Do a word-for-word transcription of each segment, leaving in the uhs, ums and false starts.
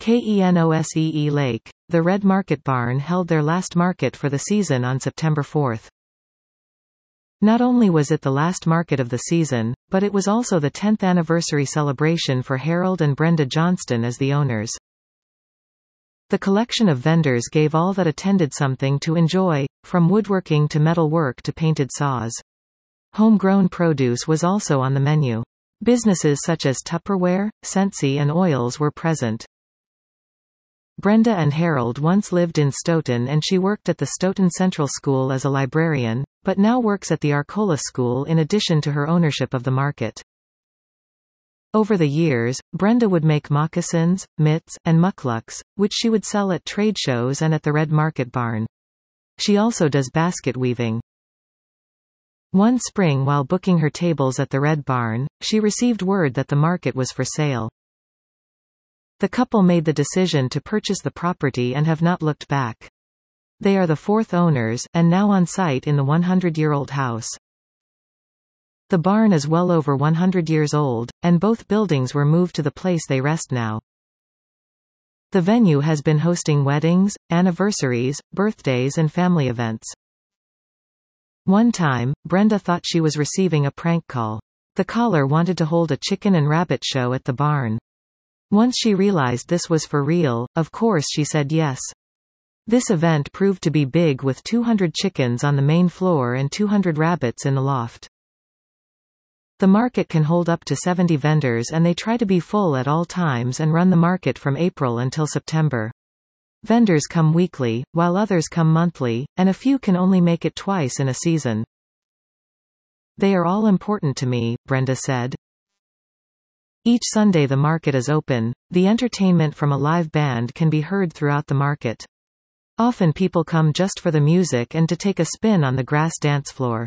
Kenosee Lake. The Red Market Barn held their last market for the season on September fourth. Not only was it the last market of the season, but it was also the tenth anniversary celebration for Harold and Brenda Johnston as the owners. The collection of vendors gave all that attended something to enjoy, from woodworking to metal work to painted saws. Homegrown produce was also on the menu. Businesses such as Tupperware, Scentsy and Oils were present. Brenda and Harold once lived in Stoughton and she worked at the Stoughton Central School as a librarian, but now works at the Arcola School in addition to her ownership of the market. Over the years, Brenda would make moccasins, mitts, and mucklucks, which she would sell at trade shows and at the Red Market Barn. She also does basket weaving. One spring, while booking her tables at the Red Barn, she received word that the market was for sale. The couple made the decision to purchase the property and have not looked back. They are the fourth owners, and now on site in the hundred-year-old house. The barn is well over one hundred years old, and both buildings were moved to the place they rest now. The venue has been hosting weddings, anniversaries, birthdays and family events. One time, Brenda thought she was receiving a prank call. The caller wanted to hold a chicken and rabbit show at the barn. Once she realized this was for real, of course she said yes. This event proved to be big with two hundred chickens on the main floor and two hundred rabbits in the loft. The market can hold up to seventy vendors and they try to be full at all times and run the market from April until September. Vendors come weekly, while others come monthly, and a few can only make it twice in a season. They are all important to me, Brenda said. Each Sunday the market is open. The entertainment from a live band can be heard throughout the market. Often people come just for the music and to take a spin on the grass dance floor.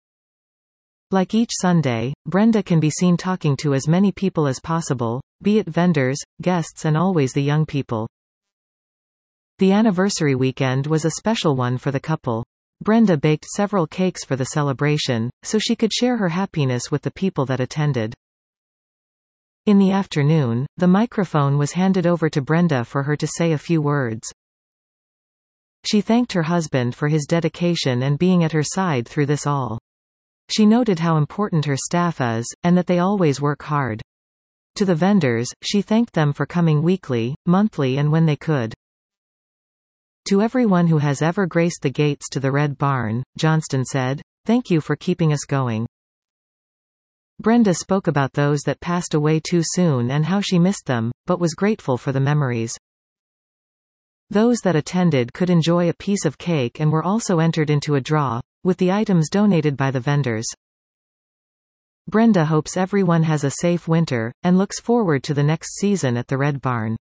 Like each Sunday, Brenda can be seen talking to as many people as possible, be it vendors, guests and always the young people. The anniversary weekend was a special one for the couple. Brenda baked several cakes for the celebration, so she could share her happiness with the people that attended. In the afternoon, the microphone was handed over to Brenda for her to say a few words. She thanked her husband for his dedication and being at her side through this all. She noted how important her staff is, and that they always work hard. To the vendors, she thanked them for coming weekly, monthly and when they could. To everyone who has ever graced the gates to the Red Barn, Johnston said, "Thank you for keeping us going." Brenda spoke about those that passed away too soon and how she missed them, but was grateful for the memories. Those that attended could enjoy a piece of cake and were also entered into a draw, with the items donated by the vendors. Brenda hopes everyone has a safe winter, and looks forward to the next season at the Red Barn.